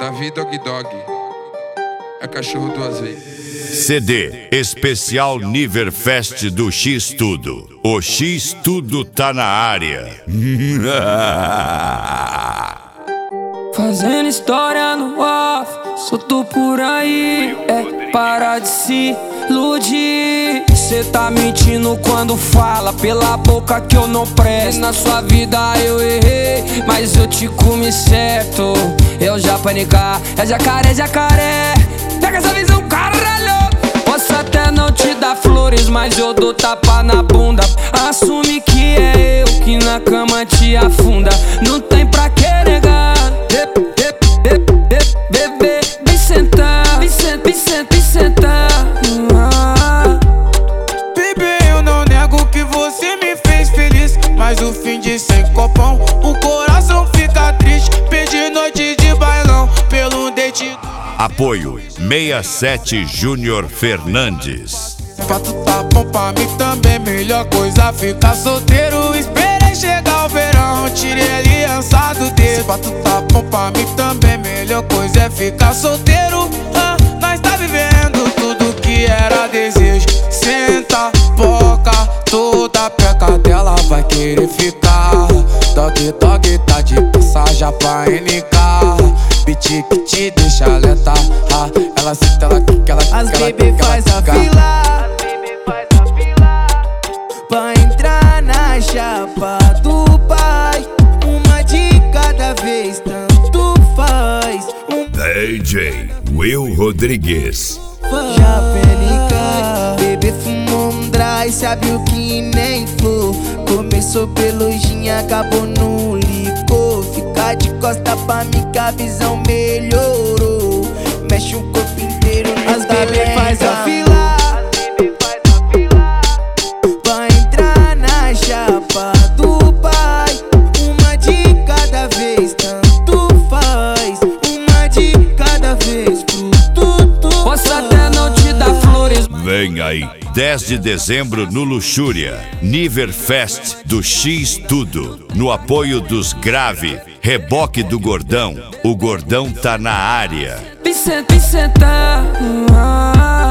Davi Dog Dog. É cachorro duas vezes. CD especial Niverfest do X Tudo. O X Tudo tá na área. Fazendo história no off, solto por aí. Para de se iludir. Cê tá mentindo quando fala pela boca que eu não presto. Na sua vida eu errei, mas eu te comi certo. Eu já panicar, é jacaré, jacaré. Pega essa visão, caralho. Posso até não te dar flores, mas eu dou tapa na bunda. Assume que é eu que na cama te afunda. Não tem pra que negar. Bebê, vem sentar, vem sentar. Bebê, eu não nego que você me fez feliz, mas o fim de sem copão, o coração fica triste. Perdi noite de bailão pelo date. Apoio 67 Júnior Fernandes. Fato tá bom pra mim também, melhor coisa ficar solteiro. Esperei chegar o verão, tirei a aliança do dedo. Fato tá bom pra mim também, melhor coisa é ficar solteiro. Nós tá vivendo tudo que era desejo. Senta, boca, toda peca dela vai querer ficar. Dog Dog tá de passagem pra NK. Beat que te deixa alerta. Ela senta, ela quica, ela quica. As baby faz a fila pra entrar na chapa do pai. Uma de cada vez, tanto faz. DJ Will Rodrigues. Já pelica, bebê fumou um dry, sabe o que nem flor. Começou pelo gin, acabou no licor. Fica de costa pra mim que a visão melhorou. Mexe o corpo inteiro, as bebê faz a fila pra entrar na chapa do pai. Uma de cada vez, tanto faz. Uma de cada vez pro tudo. Posso até não te dar flores. Vem aí, 10 de dezembro no Luxúria, Niverfest do X Tudo, no apoio dos Grave, reboque do Gordão. O Gordão tá na área. Vem sentar.